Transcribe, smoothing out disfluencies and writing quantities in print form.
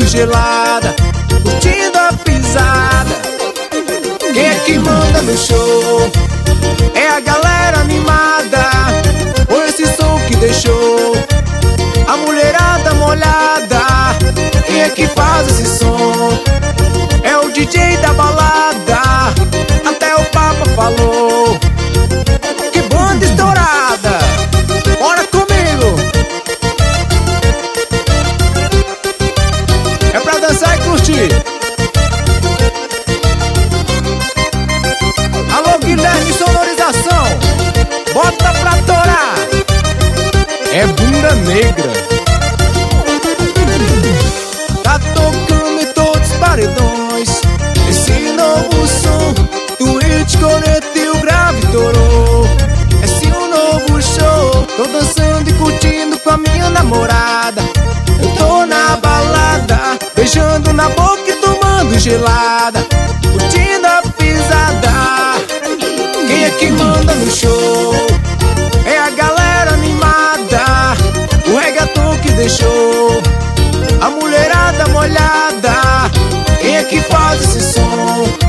tomando gelada, curtindo a pisada. Quem é que manda no show? É a galera animada, ou esse som que deixou a mulherada molhada. Quem é que faz esse som? É o DJ da balada, até o Papa falou. Que banda estourada, bora comigo. É pra dançar e curtir. Alô Guilherme Sonorização, bota pra torar. É bunda negra. Tá tocando em todos os paredões esse novo som do hit Corneta e o grave estourou. Esse é um novo show. Tô dançando e curtindo com a minha namorada. Eu tô na balada, beijando na boca e tomando gelada, curtindo a pisada. Quem é que manda no show? É a galera animada, o reggaeton que deixou a mulherada molhada. Quem é que faz esse som?